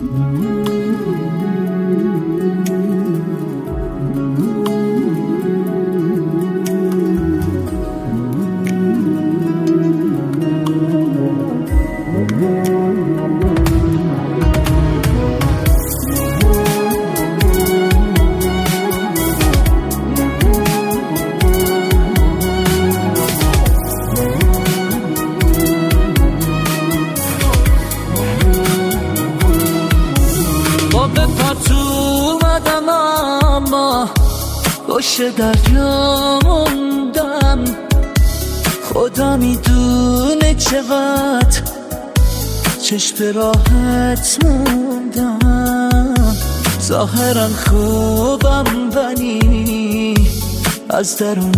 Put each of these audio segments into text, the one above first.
باشه دریا موندم، خدا میدونه چقدر چشم راحت موندم. ظاهرا خوبم ولی از درون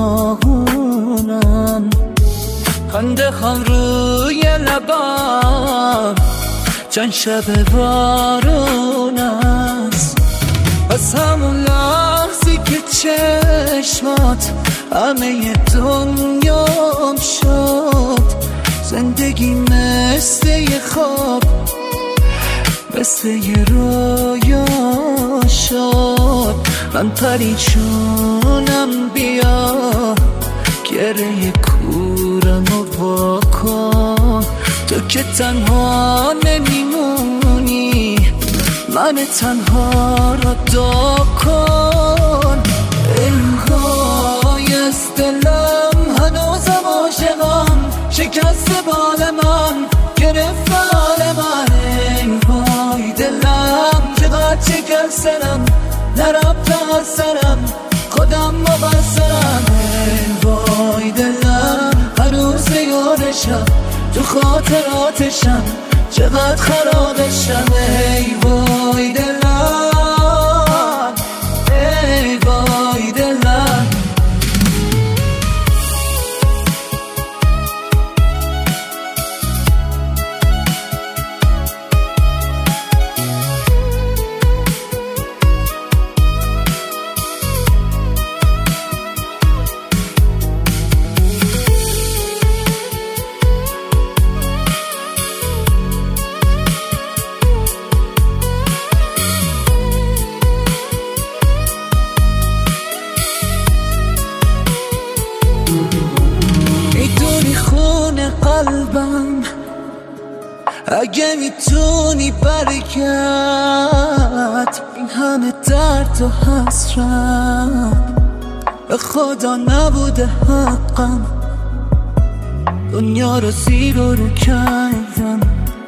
داغونم. خنده خان روی لبم چند شب بارون است. از همون لحظی که چشمات همه دنیام شد، زندگی مثل یه خواب، مثل یه رویا شد. من پریشونم، بیا گره کورم و واکن. تو که تنها نمیمونی، من تنها را دا کن. الهای از دلم هنوزم عاشقم، شکست بال من گرفت حال من. الهای دلم چقدر شکستم، نرفت از سرم، خودم مقصرم. الهای دلم هر روز یادشم، تو خاطراتشم، چقدر خرابشم. ای وای دلم، ای وای دلم. میدونی خون قلبم، اگه میتونی برگرد. این همه درد و حسرت به خدا نبوده حقم، دنیا رو زیر و رو کردم.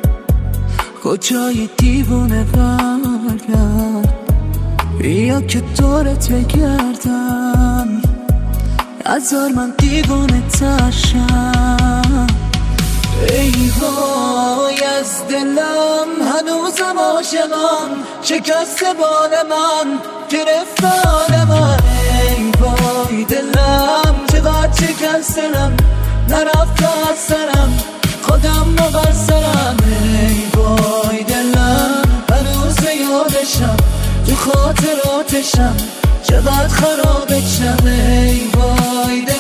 کجای دیوونه برگرد، بیا که دورت بگردم. نذار من دیوانه ترشم. ای وای از دلم هنوزم عاشقم، شکست بال من گرفت حال من. ای وای دلم چقدر شکستم، نرفت از سرم، خودم مقصرم. ای وای دلم هنوز یادشم، تو خاطراتشم، چقدر خرابشم. ای وای دلم.